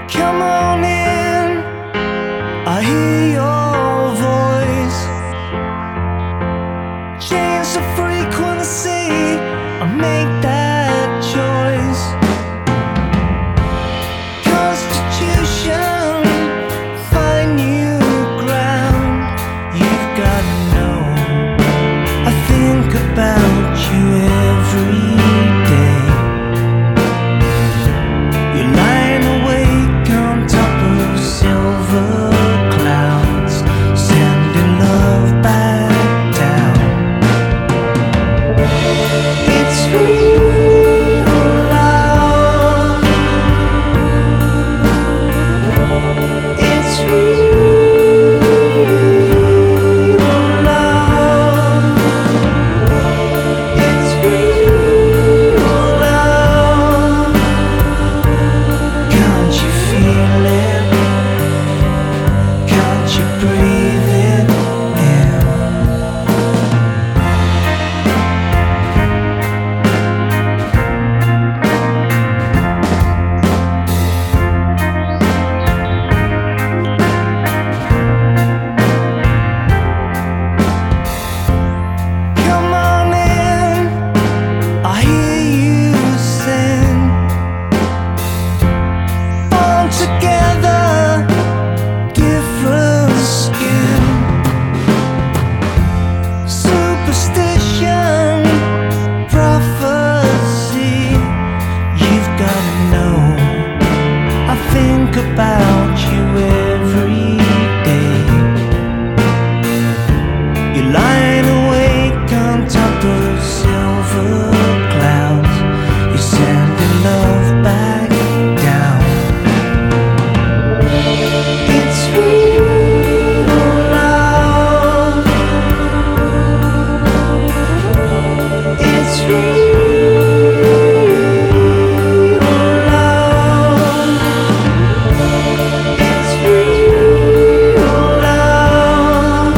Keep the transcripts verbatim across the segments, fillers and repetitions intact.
Come on in, I hear your voice. Change the frequency, I make that choice. Constitution, find new ground. You've gotta know, I think about you every day. You're lying awake on top of silver clouds, sending love back down. It's real love. It's real love. It's real love. Can't you feel it? Can't you breathe it in? Come on in, I hear you sing. Born together, different skin. Superstition, prophecy. You've gotta know, I think about you every day. You're lying awake on top of silver clouds. You're sending love back down. It's real love. It's real love. It's real love.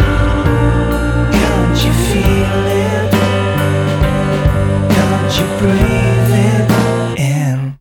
Can't you feel it? Can't you breathe it in?